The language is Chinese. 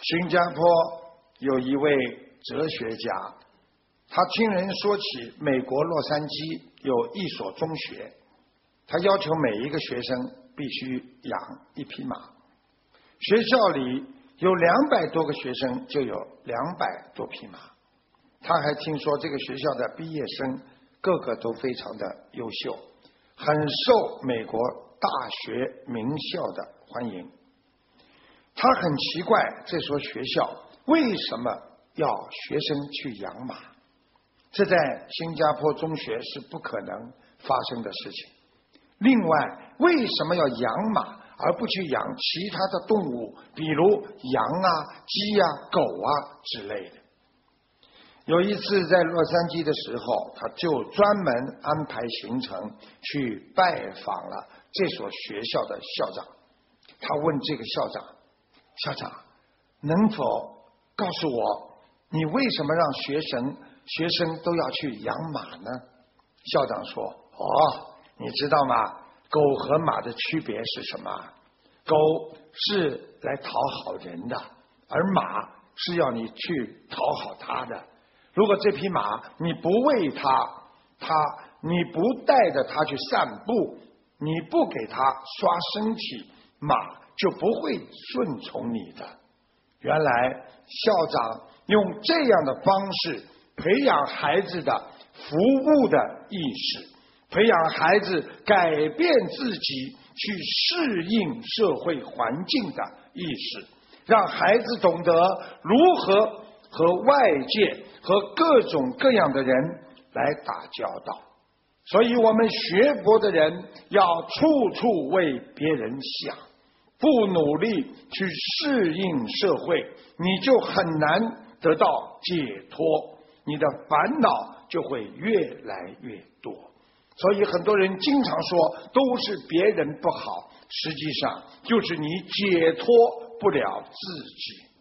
新加坡有一位哲学家，他听人说起美国洛杉矶有一所中学，他要求每一个学生必须养一匹马。学校里有200多个学生，就有200多匹马。他还听说这个学校的毕业生个个都非常的优秀，很受美国大学名校的欢迎。他很奇怪这所学校为什么要学生去养马，这在新加坡中学是不可能发生的事情。另外，为什么要养马而不去养其他的动物，比如羊啊、鸡啊、狗啊之类的？有一次在洛杉矶的时候，他就专门安排行程去拜访了这所学校的校长。他问这个校长：校长，能否告诉我，你为什么让学生都要去养马呢？校长说：你知道吗？狗和马的区别是什么？狗是来讨好人的，而马是要你去讨好它的。如果这匹马你不喂你不带着它去散步，你不给它刷身体，马就不会顺从你的。原来校长用这样的方式培养孩子的服务的意识，培养孩子改变自己去适应社会环境的意识，让孩子懂得如何和外界和各种各样的人来打交道。所以我们学佛的人要处处为别人想，不努力去适应社会，你就很难得到解脱，你的烦恼就会越来越多。所以很多人经常说都是别人不好，实际上就是你解脱不了自己。